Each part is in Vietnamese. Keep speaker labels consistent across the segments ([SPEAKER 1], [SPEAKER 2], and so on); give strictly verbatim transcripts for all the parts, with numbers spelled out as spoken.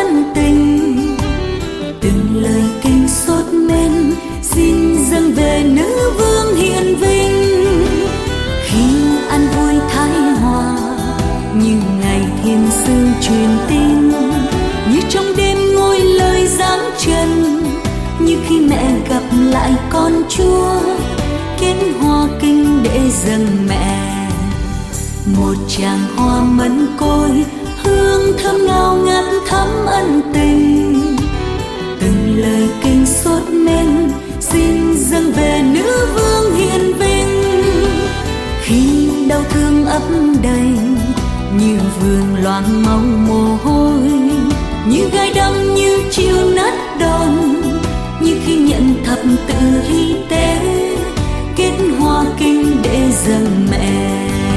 [SPEAKER 1] ân tình. Từng lời kinh sốt men xin dâng về nữ vương hiền vinh. Khi an vui thái hòa như ngày thiên sư truyền tin, như trong đêm ngôi lời giáng trần, như khi mẹ gặp lại con Chúa kết hoa kinh để dâng mẹ. Một tràng hoa mẫn côi hương thơm ngào ngát thắm ân tình. Từng lời kinh sốt men xin dâng về nữ vương hiền vinh. Khi đau thương ấp đầy như vườn loang máu mồ hôi, như gai đâm như chiêu nát đòn, như khi nhận thập tự hy tế kết hoa kinh để dâng mẹ.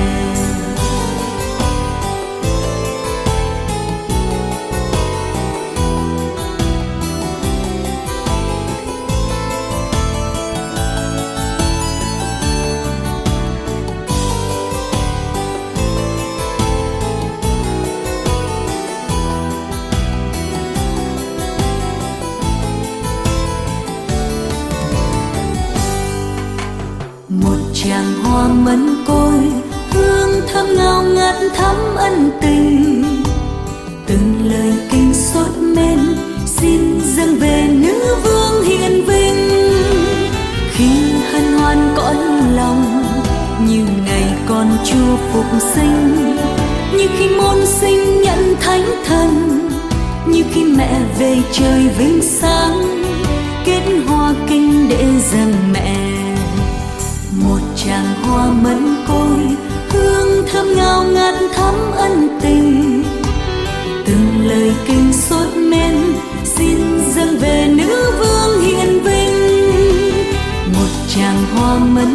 [SPEAKER 1] Tràng hoa mẫn côi hương thơm ngào ngát thắm ân tình. Từng lời kinh sốt men xin dâng về nữ vương hiền vinh. Khi hân hoan cõi lòng như ngày con Chúa phục sinh, như khi môn sinh nhận thánh thần, như khi mẹ về trời vinh sáng kết hoa kinh để dâng mẹ. Một tràng hoa mẫn côi hương thơm ngào ngát thắm ân tình. Từng lời kinh sốt men xin dâng về nữ vương hiền vinh. Một tràng hoa mẫn